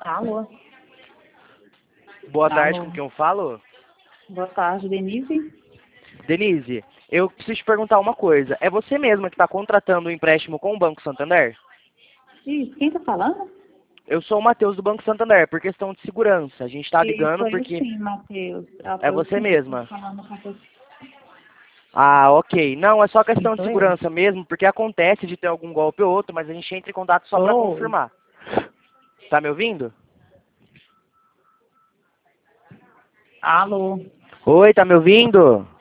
Alô? Boa tarde, Alô? com quem eu falo? Boa tarde, Denise? Denise, eu preciso te perguntar uma coisa. É você mesma que está contratando o empréstimo com o Banco Santander? Isso, quem tá falando? Eu sou o Matheus do Banco Santander, por questão de segurança. A gente está Isso, ligando sou eu porque sim, Matheus. é Eu você sim, tô mesma. falando com você. Ah, ok. Não, é só Sim, questão de sou eu. segurança mesmo, porque acontece de ter algum golpe ou outro, mas a gente entra em contato só para Oi. confirmar. Tá me ouvindo? Alô? Oi, tá me ouvindo?